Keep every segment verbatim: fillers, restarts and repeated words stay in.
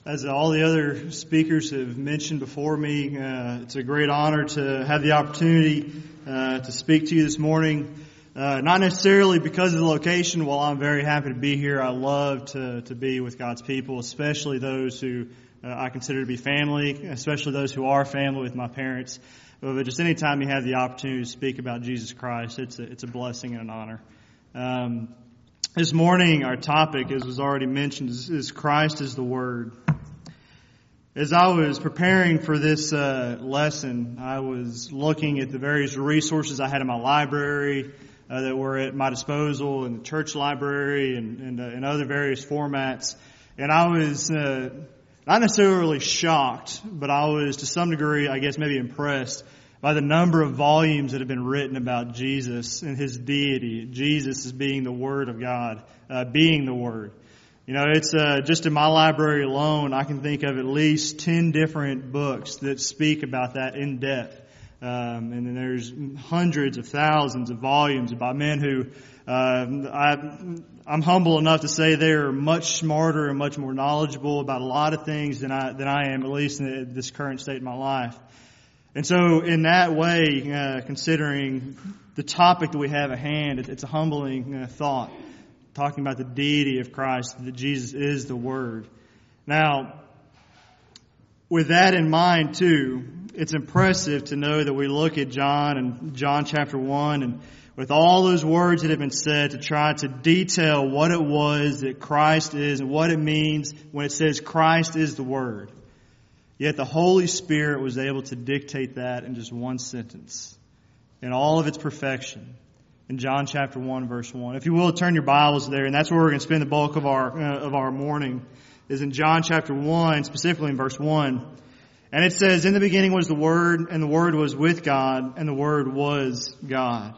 As all the other speakers have mentioned before me, uh, it's a great honor to have the opportunity uh, to speak to you this morning. Uh, not necessarily because of the location. While I'm very happy to be here, I love to, to be with God's people, especially those who uh, I consider to be family, especially those who are family with my parents. But just any time you have the opportunity to speak about Jesus Christ, it's a, it's a blessing and an honor. Um, This morning, our topic, as was already mentioned, is, is Christ is the Word. As I was preparing for this uh, lesson, I was looking at the various resources I had in my library uh, that were at my disposal, in the church library and, and, uh, and other various formats. And I was uh, not necessarily shocked, but I was to some degree, I guess, maybe impressed by the number of volumes that have been written about Jesus and His deity. Jesus as being the Word of God, uh, being the Word. You know, it's uh, just in my library alone, I can think of at least ten different books that speak about that in depth. Um, and then there's hundreds of thousands of volumes by men who, uh, I, I'm humble enough to say they're much smarter and much more knowledgeable about a lot of things than I, than I am, at least in this current state of my life. And so in that way, uh, considering the topic that we have at hand, it, it's a humbling uh, thought, talking about the deity of Christ, that Jesus is the Word. Now, with that in mind too, it's impressive to know that we look at John and John chapter one, and with all those words that have been said to try to detail what it was that Christ is and what it means when it says Christ is the Word. Yet the Holy Spirit was able to dictate that in just one sentence, in all of its perfection, in John chapter one, verse one. If you will, turn your Bibles there, and that's where we're going to spend the bulk of our uh, of our morning, is in John chapter one, specifically in verse one. And it says, "In the beginning was the Word, and the Word was with God, and the Word was God."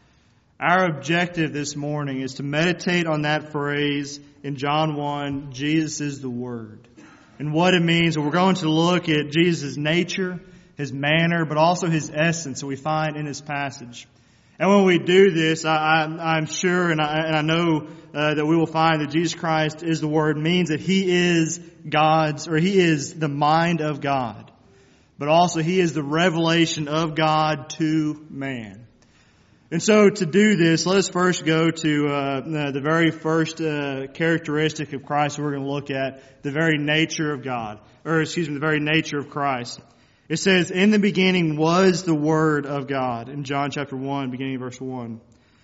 Our objective this morning is to meditate on that phrase in John one, Jesus is the Word, and what it means. We're going to look at Jesus' nature, His manner, but also His essence that we find in this passage. And when we do this, I, I, I'm sure and I, and I know uh, that we will find that Jesus Christ is the Word means that He is God's, or He is the mind of God. But also He is the revelation of God to man. And so to do this, let us first go to uh, the very first uh, characteristic of Christ we're going to look at, the very nature of God, or excuse me, the very nature of Christ. It says, "In the beginning was the Word of God," in John chapter one, beginning of verse one.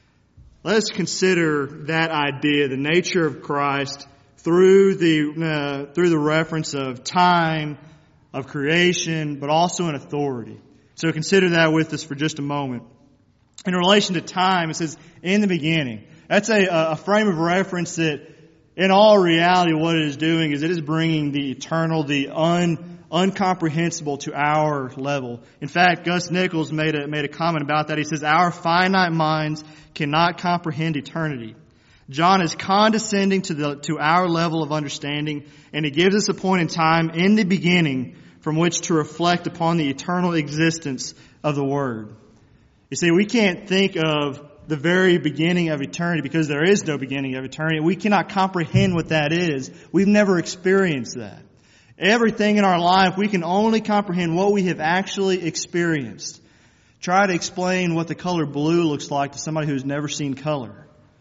Let us consider that idea, the nature of Christ, through the uh, through the reference of time, of creation, but also in authority. So consider that with us for just a moment. In relation to time, it says, "in the beginning." That's a, a frame of reference that, in all reality, what it is doing is it is bringing the eternal, the un, uncomprehensible to our level. In fact, Gus Nichols made a, made a comment about that. He says, "Our finite minds cannot comprehend eternity." John is condescending to the, to our level of understanding, and he gives us a point in time in the beginning from which to reflect upon the eternal existence of the Word. You see, we can't think of the very beginning of eternity because there is no beginning of eternity. We cannot comprehend what that is. We've never experienced that. Everything in our life, we can only comprehend what we have actually experienced. Try to explain what the color blue looks like to somebody who's never seen color.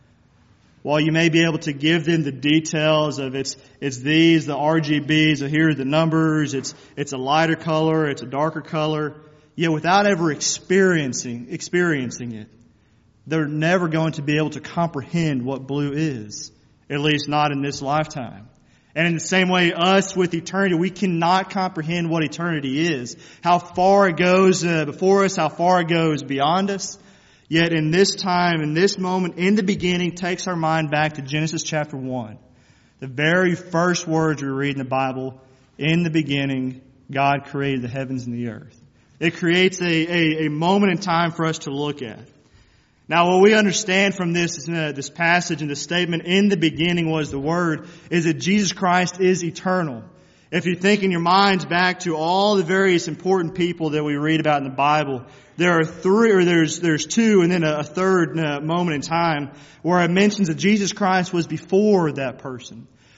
While you may be able to give them the details of it's it's these, the R G Bs, so here are the numbers, it's it's a lighter color, it's a darker color, yet without ever experiencing experiencing it, they're never going to be able to comprehend what blue is, at least not in this lifetime. And in the same way, us with eternity, we cannot comprehend what eternity is, how far it goes uh, before us, how far it goes beyond us. Yet in this time, in this moment, in the beginning, takes our mind back to Genesis chapter one. The very first words we read in the Bible, "In the beginning, God created the heavens and the earth." It creates a, a, a moment in time for us to look at. Now, what we understand from this, uh, this passage and this statement, "in the beginning was the Word," is that Jesus Christ is eternal. If you think in your minds back to all the various important people that we read about in the Bible, there are three, or there's there's two, and then a, a third uh, moment in time where it mentions that Jesus Christ was before that person.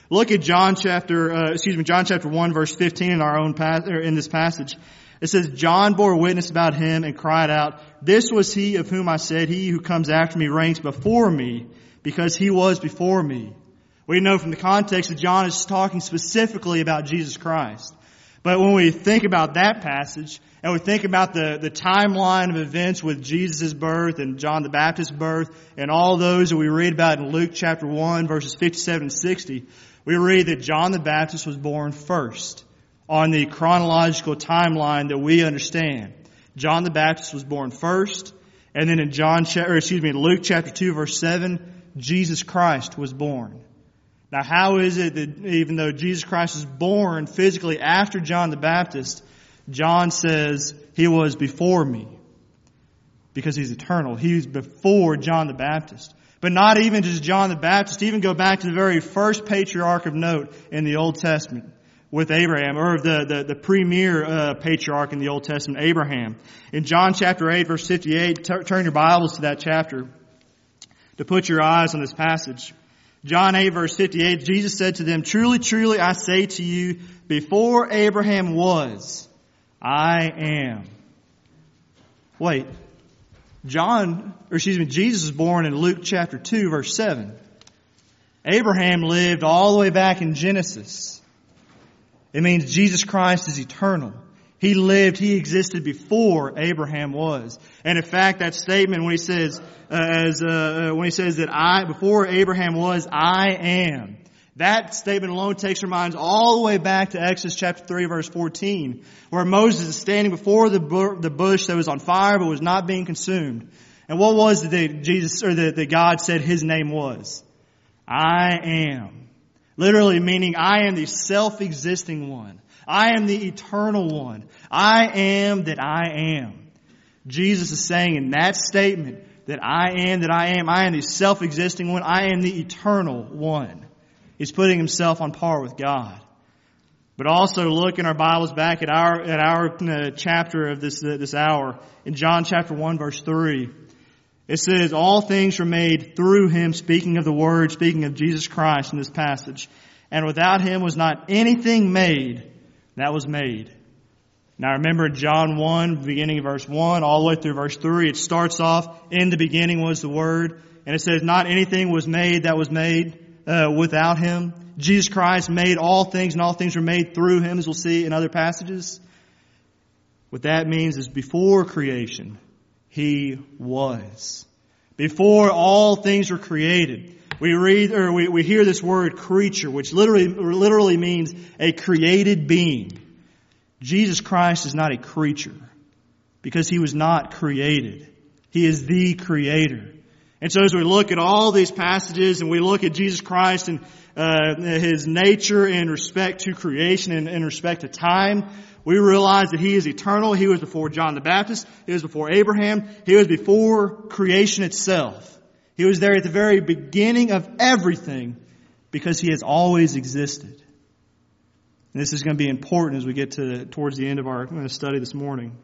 Look at John chapter, uh, excuse me, John chapter one, verse fifteen in our own pas- or in this passage. It says, John bore witness about him and cried out, "This was he of whom I said, he who comes after me ranks before me, because he was before me." We know from the context that John is talking specifically about Jesus Christ. But when we think about that passage, and we think about the, the timeline of events with Jesus' birth and John the Baptist's birth, and all those that we read about in Luke chapter one, verses fifty-seven and sixty, we read that John the Baptist was born first on the chronological timeline that we understand. John the Baptist was born first, and then in John, or excuse me, Luke chapter two, verse seven, Jesus Christ was born. Now, how is it that even though Jesus Christ was born physically after John the Baptist, John says he was before me? Because he's eternal. He was before John the Baptist. But not even just John the Baptist. Even go back to the very first patriarch of note in the Old Testament with Abraham, or the, the, the premier uh, patriarch in the Old Testament, Abraham. In John chapter eight, verse fifty-eight, t- turn your Bibles to that chapter to put your eyes on this passage. John eight, verse fifty-eight, Jesus said to them, "Truly, truly, I say to you, before Abraham was, I am." Wait. John, or excuse me, Jesus was born in Luke chapter two, verse seven. Abraham lived all the way back in Genesis. It means Jesus Christ is eternal. He lived, he existed before Abraham was. And in fact, that statement when he says, uh, as uh, when he says that I, before Abraham was, I am. That statement alone takes our minds all the way back to Exodus chapter three, verse fourteen, where Moses is standing before the bu- the bush that was on fire but was not being consumed. And what was it that Jesus or that, that God said His name was? I am. Literally meaning I am the self-existing one. I am the eternal one. I am that I am. Jesus is saying in that statement that I am that I am. I am the self-existing one. I am the eternal one. He's putting himself on par with God. But also look in our Bibles back at our at our uh, chapter of this uh, this hour in John chapter one, verse three. It says, "All things were made through Him," speaking of the Word, speaking of Jesus Christ in this passage. "And without Him was not anything made that was made." Now remember in John one, beginning of verse one, all the way through verse three, it starts off, "In the beginning was the Word." And it says, not anything was made that was made uh, without Him. Jesus Christ made all things, and all things were made through Him, as we'll see in other passages. What that means is before creation, He was. Before all things were created. We read, or we, we hear this word creature, which literally, literally means a created being. Jesus Christ is not a creature because He was not created. He is the Creator. And so as we look at all these passages and we look at Jesus Christ and uh, His nature in respect to creation and in respect to time, we realize that He is eternal. He was before John the Baptist. He was before Abraham. He was before creation itself. He was there at the very beginning of everything because He has always existed. And this is going to be important as we get to the, towards the end of our study this morning.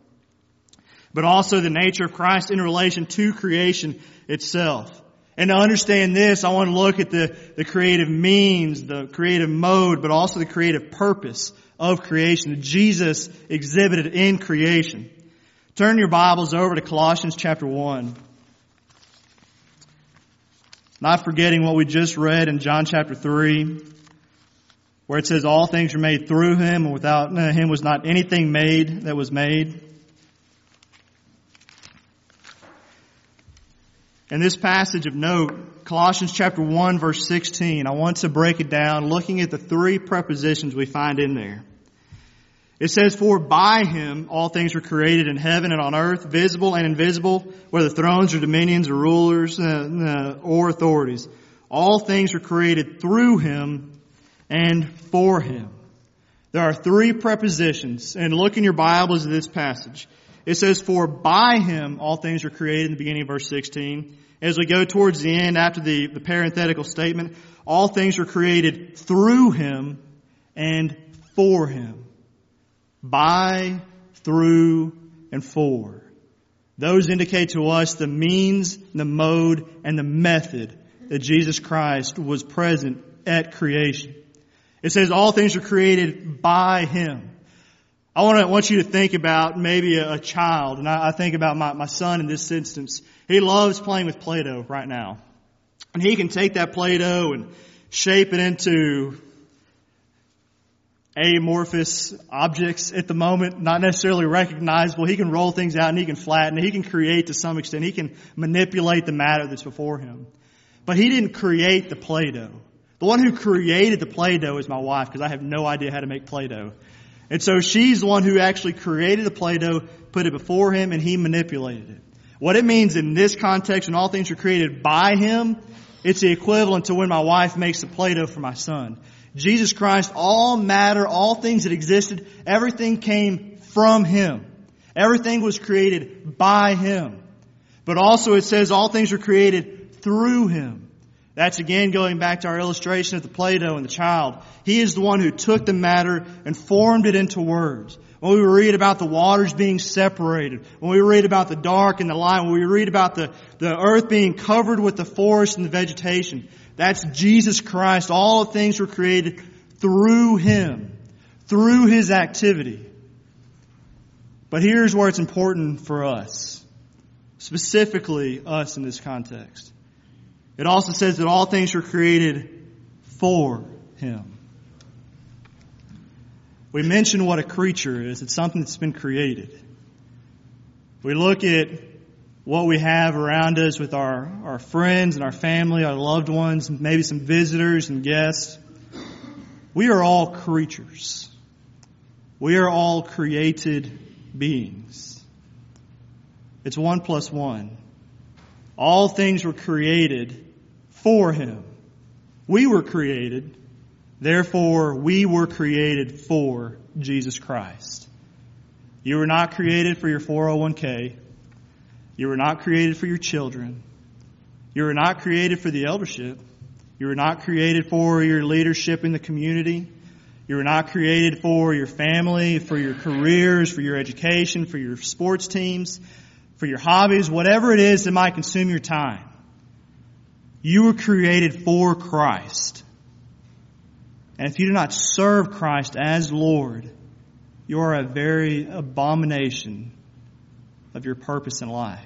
But also the nature of Christ in relation to creation itself. And to understand this, I want to look at the, the creative means, the creative mode, but also the creative purpose of creation that Jesus exhibited in creation. Turn your Bibles over to Colossians chapter one. Not forgetting what we just read in John chapter three, where it says all things were made through Him, and without Him was not anything made that was made. In this passage of note, Colossians chapter one, verse sixteen, I want to break it down looking at the three prepositions we find in there. It says, "For by Him all things were created in heaven and on earth, visible and invisible, whether thrones or dominions or rulers uh, uh, or authorities. All things were created through Him and for Him." There are three prepositions, and look in your Bibles at this passage. It says, "For by Him all things were created," in the beginning of verse sixteen. As we go towards the end, after the, the parenthetical statement, all things were created through Him and for Him. By, through, and for. Those indicate to us the means, the mode, and the method that Jesus Christ was present at creation. It says all things are created by Him. I want to want you to think about maybe a, a child, and I, I think about my, my son in this instance. He loves playing with Play-Doh right now. And he can take that Play-Doh and shape it into amorphous objects at the moment, not necessarily recognizable. He can roll things out and he can flatten it. He can create to some extent. He can manipulate the matter that's before him. But he didn't create the Play-Doh. The one who created the Play-Doh is my wife, because I have no idea how to make Play-Doh. And so she's the one who actually created the Play-Doh, put it before him, and he manipulated it. What it means in this context, when all things are created by Him, it's the equivalent to when my wife makes the Play-Doh for my son. Jesus Christ, all matter, all things that existed, everything came from Him. Everything was created by Him. But also it says all things were created through Him. That's again going back to our illustration of the Play-Doh and the child. He is the one who took the matter and formed it into words. When we read about the waters being separated, when we read about the dark and the light, when we read about the, the earth being covered with the forest and the vegetation, that's Jesus Christ. All things were created through Him, through His activity. But here's where it's important for us, specifically us in this context. It also says that all things were created for Him. We mentioned what a creature is. It's something that's been created. We look at what we have around us with our, our friends and our family, our loved ones, maybe some visitors and guests. We are all creatures. We are all created beings. It's one plus one. All things were created for Him. We were created, therefore we were created for Jesus Christ. You were not created for your four oh one k. You were not created for your children. You were not created for the eldership. You were not created for your leadership in the community. You were not created for your family, for your careers, for your education, for your sports teams, for your hobbies, whatever it is that might consume your time. You were created for Christ. And if you do not serve Christ as Lord, you are a very abomination of your purpose in life.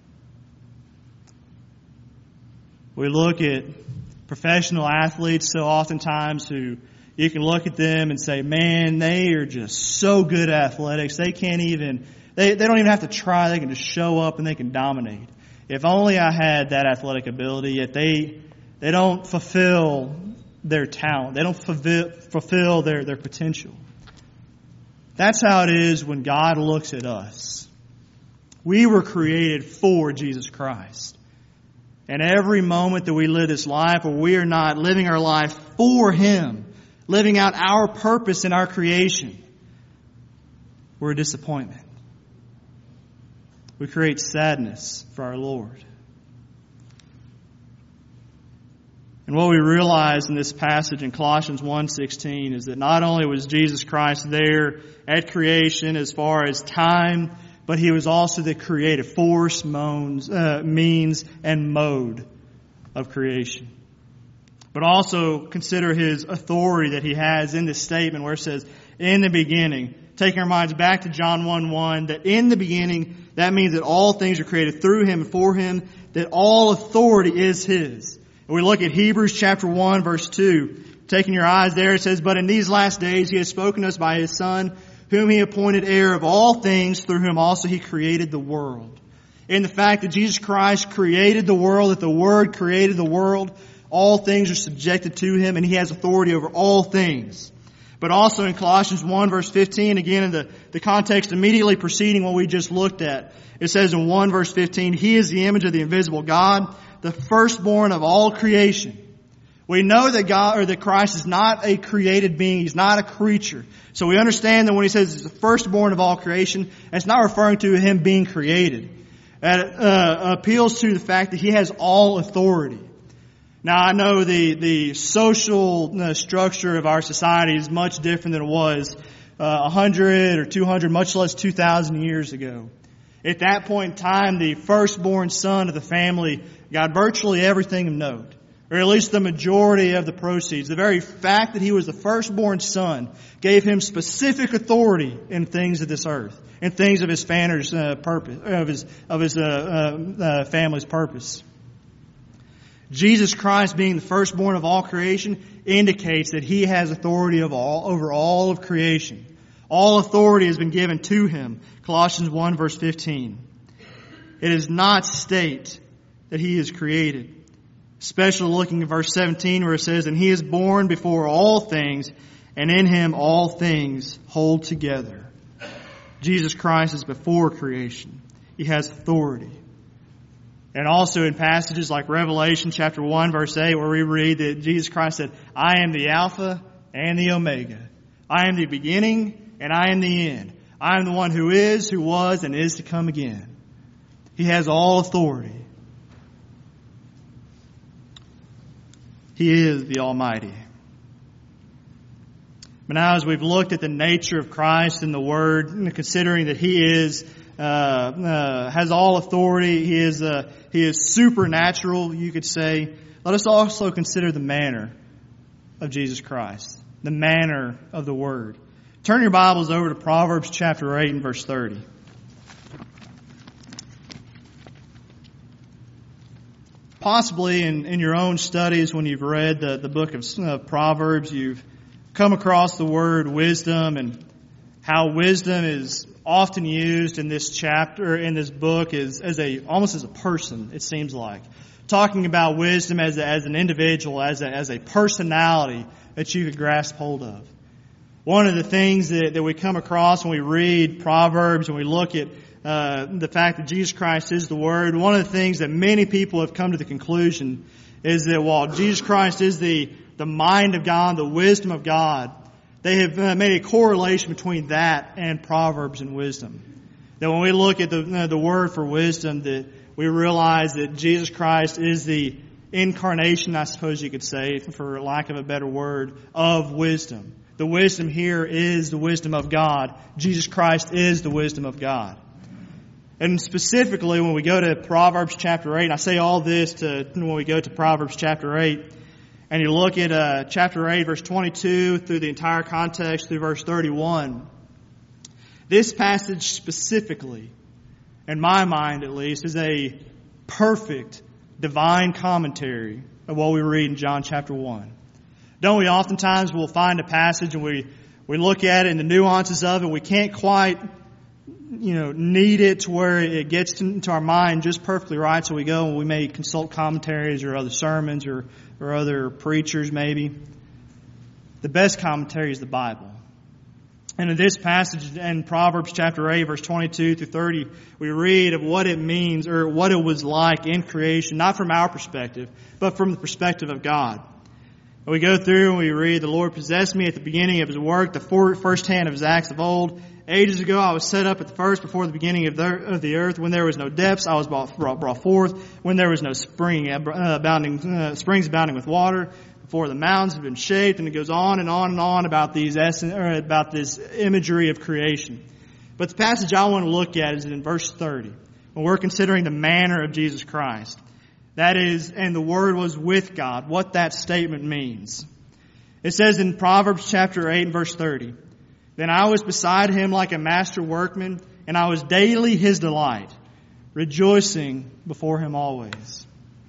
We look at professional athletes so oftentimes who you can look at them and say, man, they are just so good at athletics. They can't even, they, they don't even have to try. They can just show up and they can dominate. If only I had that athletic ability, yet they, they don't fulfill their talent. They don't fulfill, fulfill their, their potential. That's how it is when God looks at us. We were created for Jesus Christ. And every moment that we live this life where we are not living our life for Him, living out our purpose in our creation, we're a disappointment. We create sadness for our Lord. And what we realize in this passage in Colossians one sixteen is that not only was Jesus Christ there at creation as far as time, but He was also the creative force, moans, uh, means, and mode of creation. But also consider His authority that He has in this statement where it says, in the beginning, taking our minds back to John one one, that in the beginning, that means that all things are created through Him and for Him, that all authority is His. And we look at Hebrews chapter one, verse two. Taking your eyes there, it says, but in these last days He has spoken to us by His Son, whom He appointed heir of all things, through whom also He created the world. In the fact that Jesus Christ created the world, that the Word created the world, all things are subjected to Him, and He has authority over all things. But also in Colossians one verse fifteen, again in the, the context immediately preceding what we just looked at, it says in one verse fifteen, He is the image of the invisible God, the firstborn of all creation. We know that God, or that Christ is not a created being. He's not a creature. So we understand that when He says He's the firstborn of all creation, it's not referring to Him being created. It uh, appeals to the fact that He has all authority. Now, I know the, the social uh, structure of our society is much different than it was uh, one hundred or two hundred, much less two thousand years ago. At that point in time, the firstborn son of the family got virtually everything of note. or at least the majority of the proceeds. The very fact that he was the firstborn son gave him specific authority in things of this earth, in things of his family's uh, purpose, of his of his uh, uh, uh, family's purpose. Jesus Christ, being the firstborn of all creation, indicates that he has authority of all over all of creation. All authority has been given to him. Colossians one verse fifteen. It does not state that he is created. Especially looking at verse seventeen where it says, "And he is born before all things, and in him all things hold together." Jesus Christ is before creation. He has authority. And also in passages like Revelation chapter one verse eight where we read that Jesus Christ said, "I am the Alpha and the Omega. I am the beginning and I am the end. I am the one who is, who was, and is to come again." He has all authority. He is the Almighty. But now as we've looked at the nature of Christ and the Word, considering that He is, uh, uh, has all authority, He is, uh, He is supernatural, you could say, let us also consider the manner of Jesus Christ, the manner of the Word. Turn your Bibles over to Proverbs chapter eight and verse thirty. Possibly in, in your own studies when you've read the, the book of uh, Proverbs, you've come across the word wisdom and how wisdom is often used in this chapter, in this book, as, as a almost as a person, it seems like. Talking about wisdom as, a, as an individual, as a, as a personality that you could grasp hold of. One of the things that, that we come across when we read Proverbs and we look at Uh, the fact that Jesus Christ is the Word, one of the things that many people have come to the conclusion is that while Jesus Christ is the, the mind of God, the wisdom of God, they have uh, made a correlation between that and Proverbs and wisdom. That when we look at the, uh, the word for wisdom, that we realize that Jesus Christ is the incarnation, I suppose you could say, for lack of a better word, of wisdom. The wisdom here is the wisdom of God. Jesus Christ is the wisdom of God. And specifically, when we go to Proverbs chapter eight, and I say all this to when we go to Proverbs chapter eight, and you look at uh, chapter eight, verse twenty-two, through the entire context, through verse thirty-one, this passage specifically, in my mind at least, is a perfect divine commentary of what we read in John chapter one. Don't we oftentimes will find a passage and we, we look at it and the nuances of it, we can't quite you know, need it to where it gets into our mind just perfectly right. So we go and we may consult commentaries or other sermons or, or other preachers maybe. The best commentary is the Bible. And in this passage in Proverbs chapter eight, verse twenty-two through thirty, we read of what it means or what it was like in creation, not from our perspective, but from the perspective of God. And we go through and we read, "The Lord possessed me at the beginning of His work, the first hand of His acts of old. Ages ago I was set up at the first before the beginning of the, of the earth. When there was no depths, I was brought, brought, brought forth. When there was no spring uh, abounding, uh, springs abounding with water, before the mountains have been shaped," and it goes on and on and on about these essence, or about this imagery of creation. But the passage I want to look at is in verse thirty, when we're considering the manner of Jesus Christ. That is, "And the Word was with God," what that statement means. It says in Proverbs chapter eight and verse thirty, "Then I was beside Him like a master workman, and I was daily His delight, rejoicing before Him always."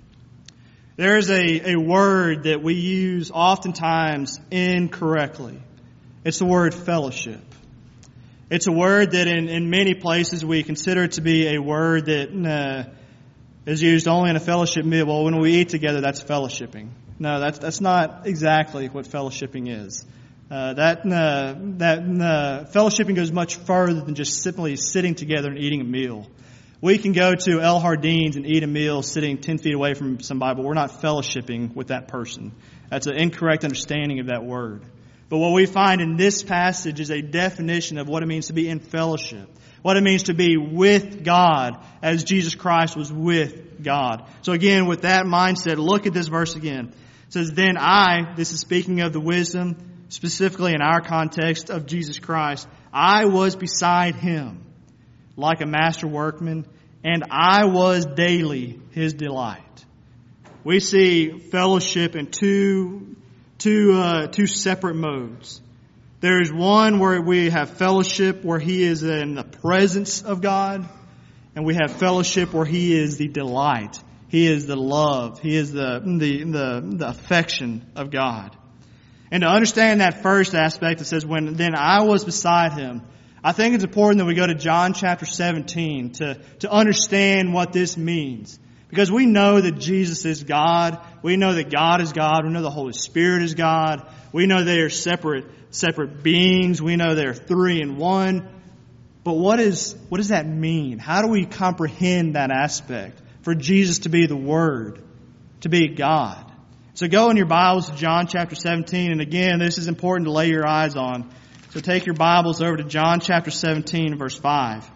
There is a, a word that we use oftentimes incorrectly. It's the word fellowship. It's a word that in, in many places we consider it to be a word that uh, is used only in a fellowship meal. Well, when we eat together, that's fellowshipping. No, that's that's not exactly what fellowshipping is. Uh, that uh, that uh, fellowshipping goes much further than just simply sitting together and eating a meal. We can go to El Jardines and eat a meal sitting ten feet away from somebody, but we're not fellowshipping with that person. That's an incorrect understanding of that word. But what we find in this passage is a definition of what it means to be in fellowship, what it means to be with God as Jesus Christ was with God. So again, with that mindset, look at this verse again. It says, "Then I," this is speaking of the wisdom, specifically in our context of Jesus Christ, "I was beside Him like a master workman, and I was daily His delight." we see fellowship in two, two, uh, two separate modes. There's one where we have fellowship where He is in the presence of God, and we have fellowship where He is the delight. He is the love. He is the, the, the, the affection of God. And to understand that first aspect, it says, when then I was beside Him, I think it's important that we go to John chapter seventeen to, to understand what this means. Because we know that Jesus is God. We know that God is God. We know the Holy Spirit is God. We know they are separate, separate beings. We know they're three in one. But what is, what does that mean? How do we comprehend that aspect? For Jesus to be the Word, to be God. So go in your Bibles to John chapter seventeen. And again, this is important to lay your eyes on. So take your Bibles over to John chapter seventeen, verse five.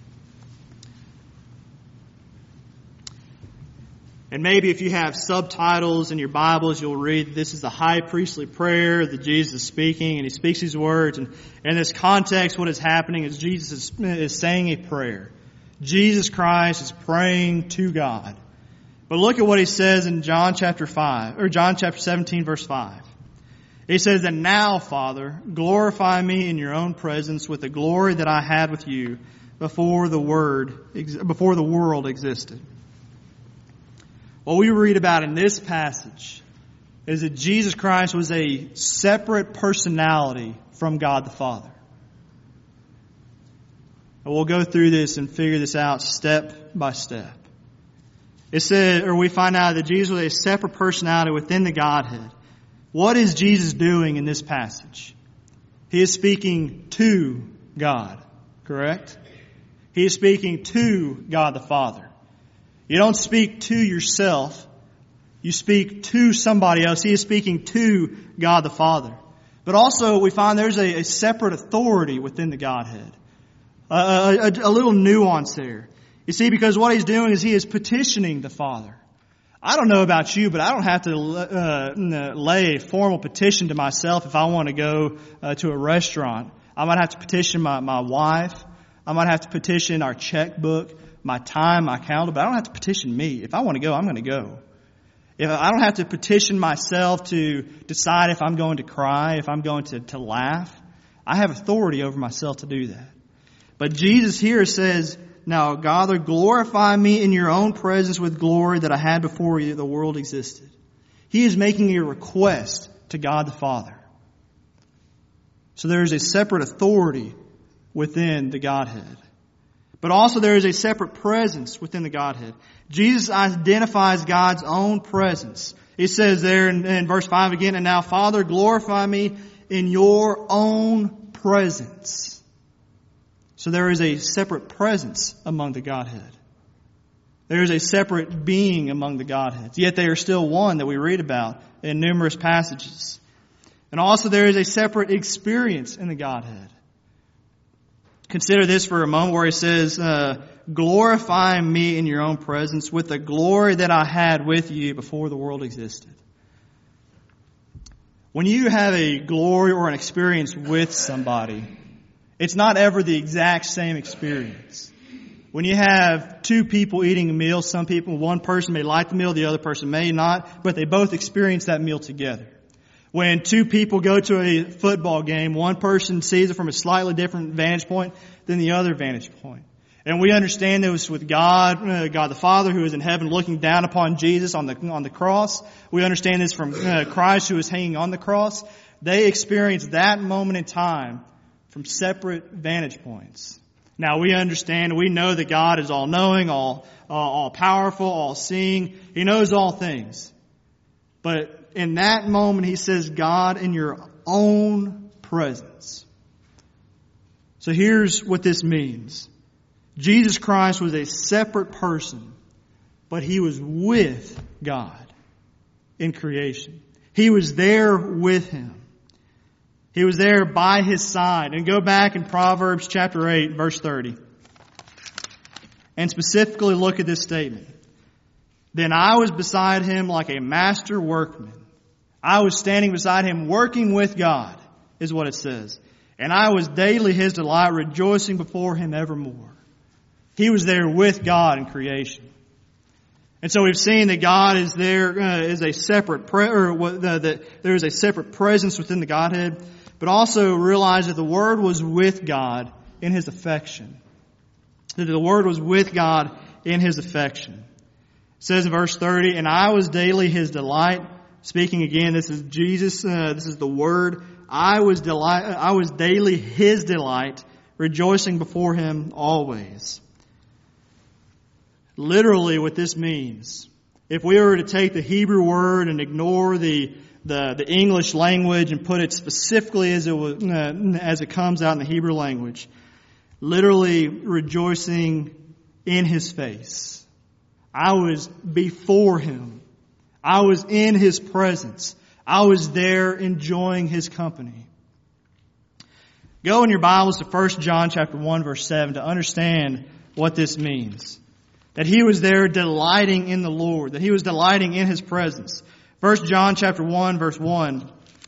And maybe if you have subtitles in your Bibles, you'll read this is the high priestly prayer that Jesus is speaking, and He speaks these words. And in this context, what is happening is Jesus is, is saying a prayer. Jesus Christ is praying to God. But look at what He says in John chapter five, or John chapter seventeen, verse five. He says that now, Father, glorify me in your own presence with the glory that I had with you before the word, before the world existed. What we read about in this passage is that Jesus Christ was a separate personality from God the Father. And we'll go through this and figure this out step by step. It said, or we find out that Jesus was a separate personality within the Godhead. What is Jesus doing in this passage? He is speaking to God, correct? He is speaking to God the Father. You don't speak to yourself. You speak to somebody else. He is speaking to God the Father. But also we find there's a, a separate authority within the Godhead. Uh, a, a, a little nuance there. You see, because what He's doing is He is petitioning the Father. I don't know about you, but I don't have to uh, lay a formal petition to myself if I want to go uh, to a restaurant. I might have to petition my, my wife. I might have to petition our checkbook, my time, my calendar, but I don't have to petition me. If I want to go, I'm going to go. If I don't have to petition myself to decide if I'm going to cry, if I'm going to, to laugh. I have authority over myself to do that. But Jesus here says, now, God, glorify me in your own presence with glory that I had before you, the world existed. He is making a request to God the Father. So there is a separate authority within the Godhead. But also there is a separate presence within the Godhead. Jesus identifies God's own presence. He says there in, in verse five again, and now, Father, glorify me in your own presence. So there is a separate presence among the Godhead. There is a separate being among the Godheads. Yet they are still one that we read about in numerous passages. And also there is a separate experience in the Godhead. Consider this for a moment where He says, uh, glorify me in your own presence with the glory that I had with you before the world existed. When you have a glory or an experience with somebody, it's not ever the exact same experience. When you have two people eating a meal, some people, one person may like the meal, the other person may not, but they both experience that meal together. When two people go to a football game, one person sees it from a slightly different vantage point than the other vantage point. And we understand this with God, uh, God the Father who is in heaven looking down upon Jesus on the, on the cross. We understand this from uh, Christ who is hanging on the cross. They experience that moment in time from separate vantage points. Now we understand, we know that God is all-knowing, all, all, all powerful, all-seeing. He knows all things. But in that moment, He says, God, in your own presence. So here's what this means. Jesus Christ was a separate person, but He was with God in creation. He was there with Him. He was there by His side. And go back in Proverbs chapter eight, verse thirty. And specifically look at this statement. Then I was beside Him like a master workman. I was standing beside Him working with God, is what it says. And I was daily His delight, rejoicing before Him evermore. He was there with God in creation. And so we've seen that God is there, uh, is a separate, pre- or uh, that there is a separate presence within the Godhead, but also realize that the Word was with God in His affection. That the Word was with God in His affection. It says in verse thirty, and I was daily His delight. Speaking again, this is Jesus, uh, this is the Word. I was delight, I was daily His delight, rejoicing before Him always. Literally what this means, if we were to take the Hebrew word and ignore the the, the English language and put it specifically as it was, uh, as it comes out in the Hebrew language, literally rejoicing in His face. I was before Him. I was in His presence. I was there enjoying His company. Go in your Bibles to First John chapter one verse seven to understand what this means. That He was there delighting in the Lord. That He was delighting in His presence. First John chapter one verse one.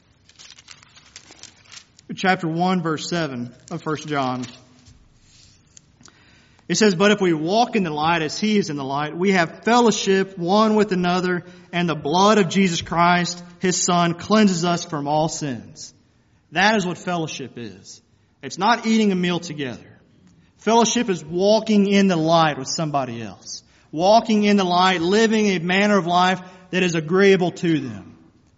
Chapter one verse seven of First John. It says, but if we walk in the light as He is in the light, we have fellowship one with another, and the blood of Jesus Christ, His Son, cleanses us from all sins. That is what fellowship is. It's not eating a meal together. Fellowship is walking in the light with somebody else. Walking in the light, living a manner of life that is agreeable to them.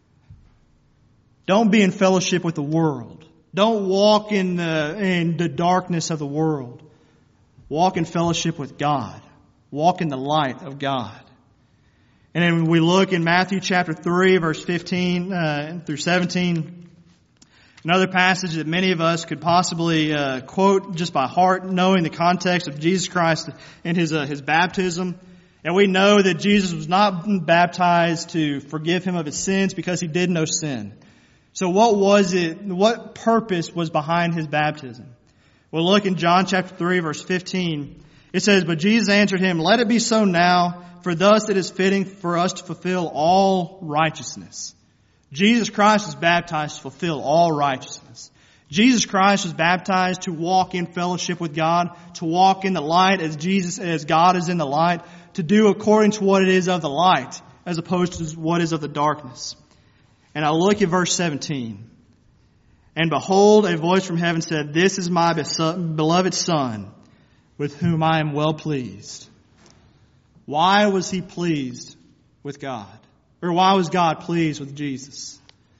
Don't be in fellowship with the world. Don't walk in the, in the darkness of the world. Walk in fellowship with God. Walk in the light of God. And then when we look in Matthew chapter three, verse fifteen uh, through seventeen, another passage that many of us could possibly uh, quote just by heart, knowing the context of Jesus Christ and His uh, His baptism. And we know that Jesus was not baptized to forgive Him of His sins because He did no sin. So what was it, what purpose was behind His baptism? Well, look in John chapter three, verse fifteen. It says, but Jesus answered him, let it be so now, for thus it is fitting for us to fulfill all righteousness. Jesus Christ was baptized to fulfill all righteousness. Jesus Christ was baptized to walk in fellowship with God, to walk in the light as Jesus, as God is in the light, to do according to what it is of the light, as opposed to what is of the darkness. And I look at verse seventeen. And behold, a voice from heaven said, this is my beloved Son, with whom I am well pleased. Why was He pleased with God? Or why was God pleased with Jesus?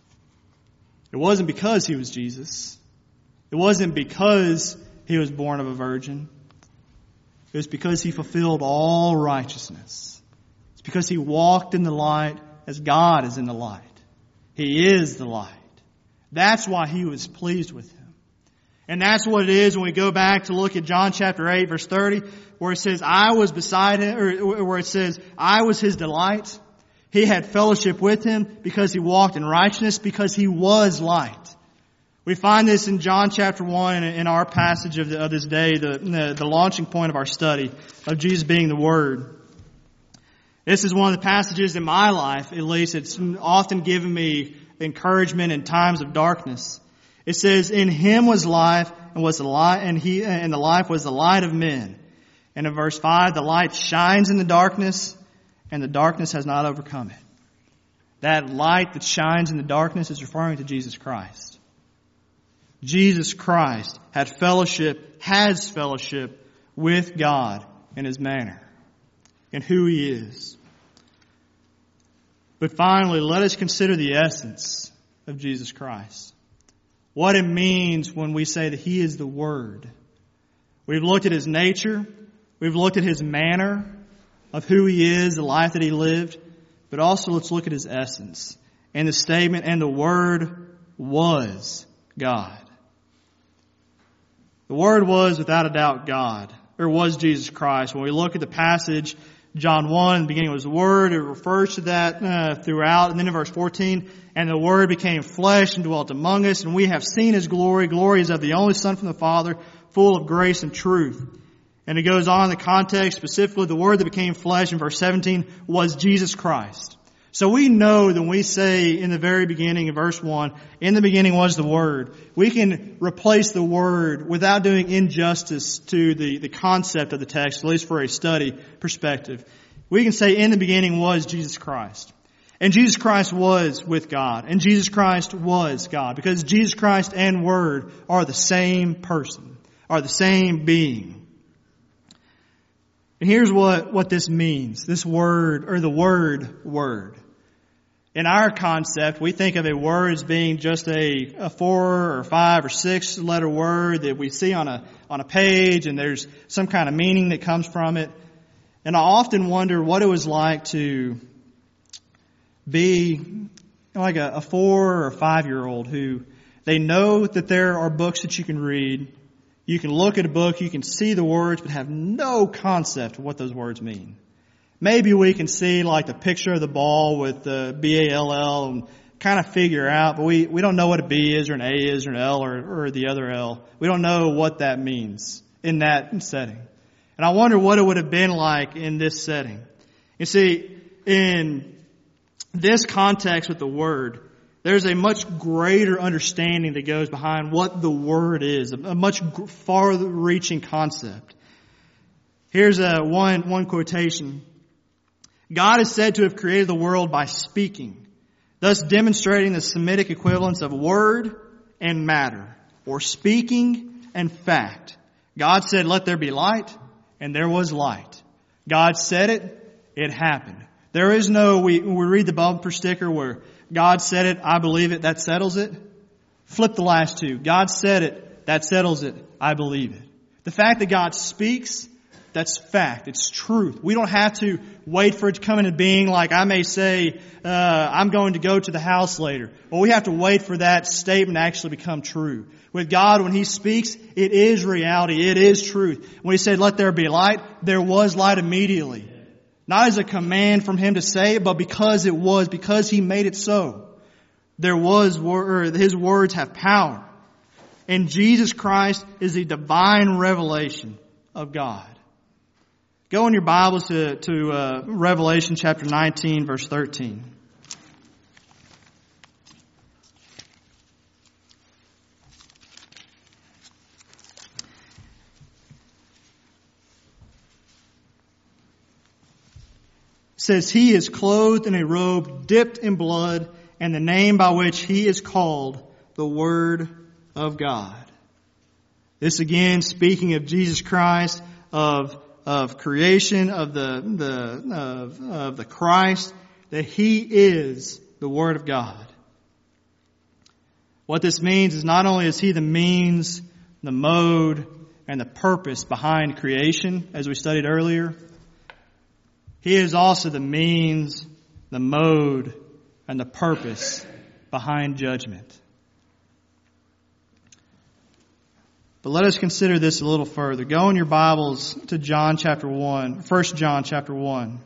It wasn't because He was Jesus. It wasn't because He was born of a virgin. It was because He fulfilled all righteousness. It's because He walked in the light as God is in the light. He is the light. That's why He was pleased with Him. And that's what it is when we go back to look at John chapter eight verse thirty, where it says, I was beside Him, or where it says, I was His delight. He had fellowship with Him because He walked in righteousness, because He was light. We find this in John chapter one in our passage of, the, of this day, the, the, the launching point of our study of Jesus being the Word. This is one of the passages in my life, at least, it's often given me encouragement in times of darkness. It says, in Him was life, and was the light, and He, and the life was the light of men. And in verse five, the light shines in the darkness, and the darkness has not overcome it. That light that shines in the darkness is referring to Jesus Christ. Jesus Christ had fellowship, has fellowship with God in His manner, and who He is. But finally, let us consider the essence of Jesus Christ. What it means when we say that He is the Word. We've looked at His nature. We've looked at His manner of who He is, the life that He lived. But also let's look at His essence. And the statement, and the Word was God. The Word was without a doubt God, or was Jesus Christ. When we look at the passage, John one, in the beginning was the Word. It refers to that uh, throughout. And then in verse fourteen, and the Word became flesh and dwelt among us, and we have seen His glory. Glory is of the only Son from the Father, full of grace and truth. And it goes on in the context, specifically the Word that became flesh in verse seventeen was Jesus Christ. So we know that when we say in the very beginning in verse one, in the beginning was the Word, we can replace the Word without doing injustice to the, the concept of the text, at least for a study perspective. we can say in the beginning was Jesus Christ. And Jesus Christ was with God. And Jesus Christ was God. Because Jesus Christ and Word are the same person, are the same being. And here's what, what this means. This word, or the word, word. In our concept, we think of a word as being just a, a four or five or six letter word that we see on a, on a page, and there's some kind of meaning that comes from it. And I often wonder what it was like to be like a, a four or five year old who they know that there are books that you can read. You can look at a book, you can see the words, but have no concept of what those words mean. Maybe we can see like the picture of the ball with the B A L L and kind of figure out, but we, we don't know what a B is or an A is or an L or, or the other L. We don't know what that means in that setting. And I wonder what it would have been like in this setting. You see, in this context with the Word, there's a much greater understanding that goes behind what the Word is, a much far-reaching concept. Here's a one, one quotation. God is said to have created the world by speaking, thus demonstrating the Semitic equivalence of word and matter, or speaking and fact. God said, let there be light, and there was light. God said it, it happened. There is no, we, we read the bumper sticker where God said it, I believe it, that settles it. Flip the last two. God said it, that settles it, I believe it. The fact that God speaks, that's fact. It's truth. We don't have to wait for it to come into being like I may say, uh, I'm going to go to the house later. Well, we have to wait for that statement to actually become true. With God, when He speaks, it is reality. It is truth. When He said, let there be light, there was light immediately. Not as a command from Him to say it, but because it was, because He made it so. There was, word, His words have power. And Jesus Christ is the divine revelation of God. Go in your Bibles to, to uh, Revelation chapter nineteen, verse thirteen. Says, He is clothed in a robe dipped in blood, and the name by which He is called, the Word of God. This again speaking of Jesus Christ, of, of creation, of the, the, of, of the Christ, that He is the Word of God. What this means is not only is He the means, the mode, and the purpose behind creation, as we studied earlier, He is also the means, the mode, and the purpose behind judgment. But let us consider this a little further. Go in your Bibles to John chapter one, First John chapter one.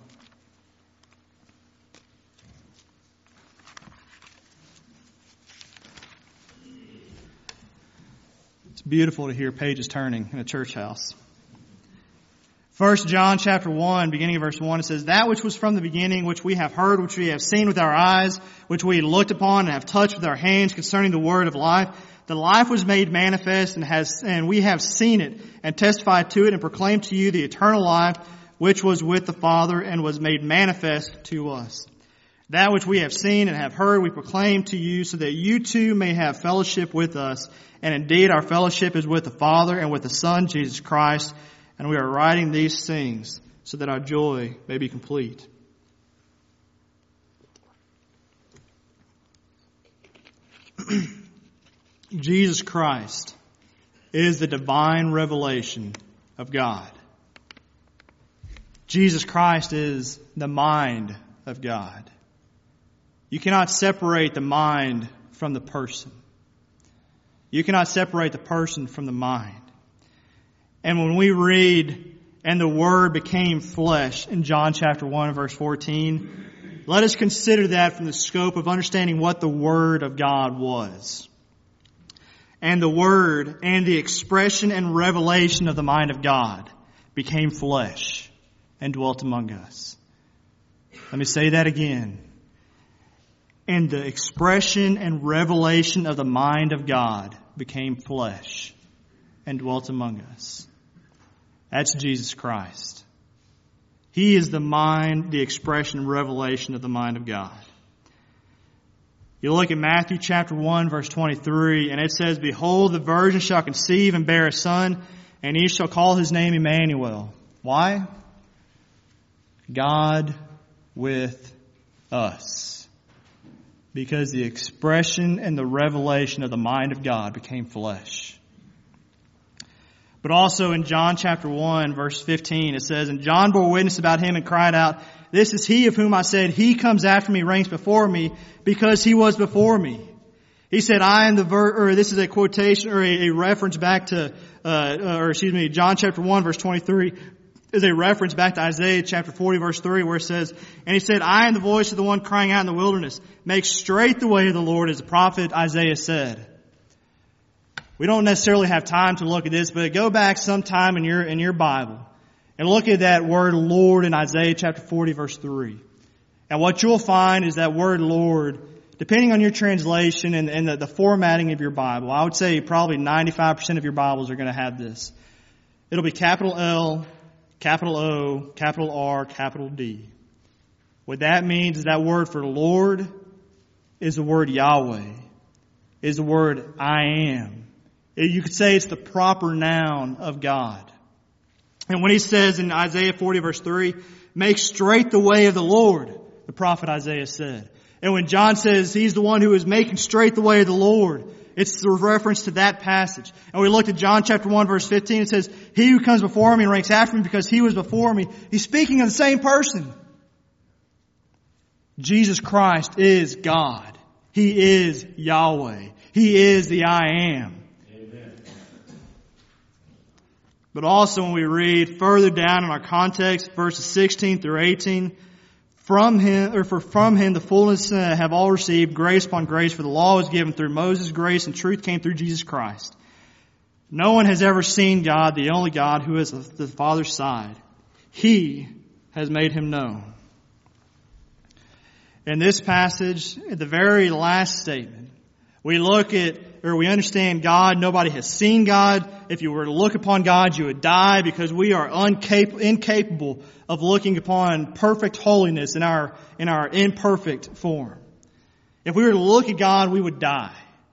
It's beautiful to hear pages turning in a church house. First John chapter one, beginning of verse one, it says, That which was from the beginning, which we have heard, which we have seen with our eyes, which we looked upon and have touched with our hands concerning the word of life. The life was made manifest and has, and we have seen it and testified to it and proclaimed to you the eternal life, which was with the Father and was made manifest to us. That which we have seen and have heard, we proclaim to you so that you too may have fellowship with us. And indeed, our fellowship is with the Father and with the Son, Jesus Christ. And we are writing these things so that our joy may be complete. Jesus Christ is the divine revelation of God. Jesus Christ is the mind of God. You cannot separate the mind from the person. You cannot separate the person from the mind. And when we read, and the Word became flesh in John chapter one, verse fourteen, let us consider that from the scope of understanding what the Word of God was. And the Word and the expression and revelation of the mind of God became flesh and dwelt among us. Let me say that again. And the expression and revelation of the mind of God became flesh and dwelt among us. That's Jesus Christ. He is the mind, the expression and revelation of the mind of God. You look at Matthew chapter one, verse twenty-three, and it says, Behold, the virgin shall conceive and bear a son, and he shall call his name Emmanuel. Why? God with us. Because the expression and the revelation of the mind of God became flesh. But also in John chapter one, verse fifteen, it says, And John bore witness about him and cried out, This is he of whom I said, He comes after me, ranks before me, because he was before me. He said, I am the ver, or this is a quotation or a, a reference back to, uh, or excuse me, John chapter one, verse twenty-three, is a reference back to Isaiah chapter forty, verse three, where it says, And he said, I am the voice of the one crying out in the wilderness, Make straight the way of the Lord, as the prophet Isaiah said. We don't necessarily have time to look at this, but go back sometime in your, in your Bible and look at that word Lord in Isaiah chapter forty, verse three. And what you'll find is that word Lord, depending on your translation and, and the, the formatting of your Bible, I would say probably ninety-five percent of your Bibles are going to have this. It'll be capital L, capital O, capital R, capital D. What that means is that word for Lord is the word Yahweh, is the word I am. You could say it's the proper noun of God. And when he says in Isaiah forty verse three, Make straight the way of the Lord, the prophet Isaiah said. And when John says he's the one who is making straight the way of the Lord, it's the reference to that passage. And we looked at John chapter one verse fifteen. It says, He who comes before me and ranks after me because he was before me. He's speaking of the same person. Jesus Christ is God. He is Yahweh. He is the I am. But also when we read further down in our context, verses sixteen through eighteen, from him, or for from him the fullness uh, have all received grace upon grace, for the law was given through Moses, grace and truth came through Jesus Christ. No one has ever seen God, the only God who is at the Father's side. He has made him known. In this passage, at the very last statement, we look at, or we understand God. Nobody has seen God. If you were to look upon God, you would die because we are uncap- incapable of looking upon perfect holiness in our, in our imperfect form. If we were to look at God, we would die.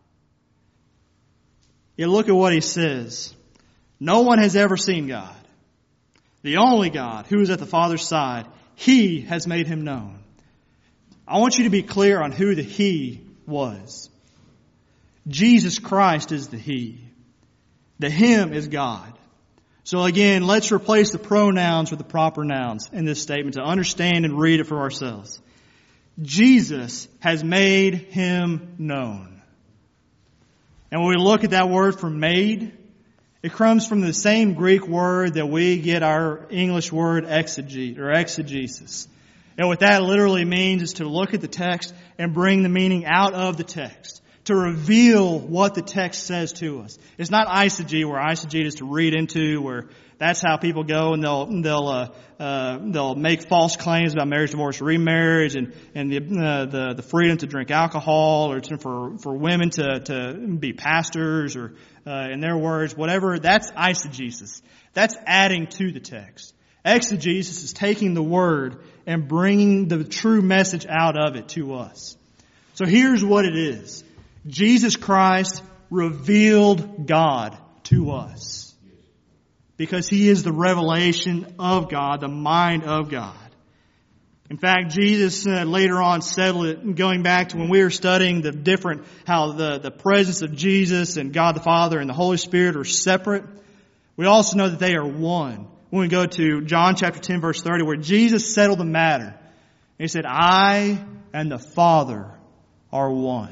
Yet look at what he says. No one has ever seen God. The only God who is at the Father's side, He has made him known. I want you to be clear on who the He was. Jesus Christ is the He. The Him is God. So again, let's replace the pronouns with the proper nouns in this statement to understand and read it for ourselves. Jesus has made Him known. And when we look at that word for made, it comes from the same Greek word that we get our English word exegete or exegesis. And what that literally means is to look at the text and bring the meaning out of the text, to reveal what the text says to us. It's not eisegete, where eisegete is to read into, where that's how people go and they'll they'll uh, uh, they'll make false claims about marriage, divorce, remarriage, and and the uh, the the freedom to drink alcohol, or to, for for women to to be pastors, or uh, in their words, whatever. That's eisegesis. That's adding to the text. Exegesis is taking the word and bringing the true message out of it to us. So here's what it is. Jesus Christ revealed God to us because He is the revelation of God, the mind of God. In fact, Jesus uh, later on settled it, going back to when we were studying the different, how the, the presence of Jesus and God the Father and the Holy Spirit are separate. We also know that they are one. When we go to John chapter ten verse thirty, where Jesus settled the matter. He said, I and the Father are one.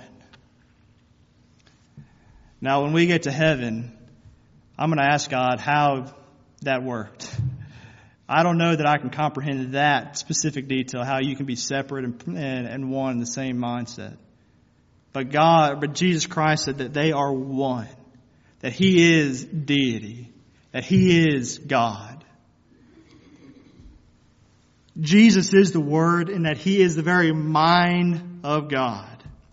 Now, when we get to heaven, I'm going to ask God how that worked. I don't know that I can comprehend that specific detail, how you can be separate and, and, and one in the same mindset. But God, but Jesus Christ said that they are one, that He is deity, that He is God. Jesus is the Word, and that He is the very mind of God.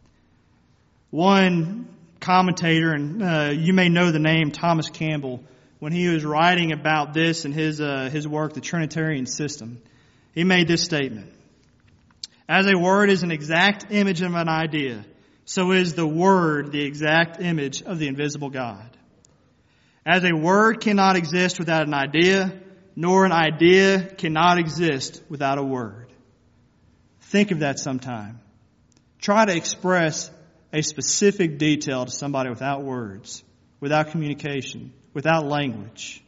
One commentator, and uh, you may know the name Thomas Campbell, when he was writing about this in his uh, his work, The Trinitarian System, He made this statement. As a word is an exact image of an idea, so is the Word the exact image of the invisible God. As a word cannot exist without an idea, nor an idea cannot exist without a word. Think of that sometime. Try to express a specific detail to somebody without words, without communication, without language.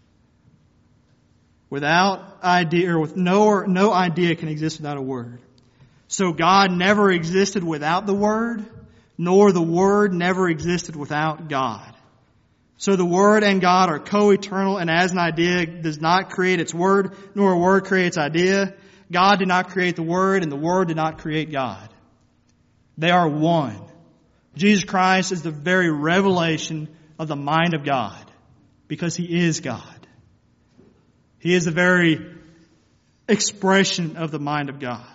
Without idea, or with no, no idea can exist without a word. So God never existed without the Word, nor the Word never existed without God. So the Word and God are co-eternal, and as an idea does not create its Word, nor a Word creates idea, God did not create the Word, and the Word did not create God. They are one. Jesus Christ is the very revelation of the mind of God, because He is God. He is the very expression of the mind of God.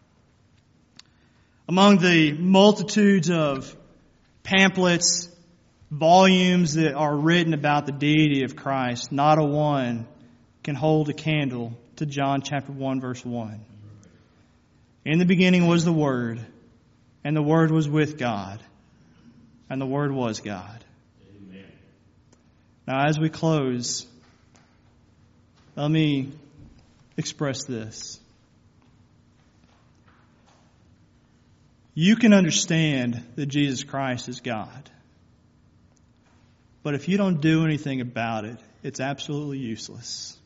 Among the multitudes of pamphlets, volumes that are written about the deity of Christ, not a one can hold a candle to John chapter one, verse one. In the beginning was the Word, and the Word was with God, and the Word was God. Amen. Now, as we close, let me express this. You can understand that Jesus Christ is God. But if you don't do anything about it, it's absolutely useless.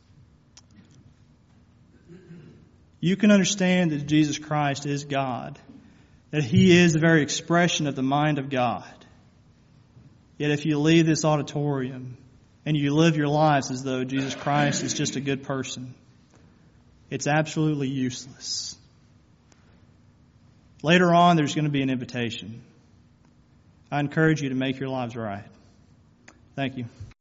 You can understand that Jesus Christ is God, that He is the very expression of the mind of God. Yet if you leave this auditorium and you live your lives as though Jesus Christ is just a good person, it's absolutely useless. Later on, there's going to be an invitation. I encourage you to make your lives right. Thank you.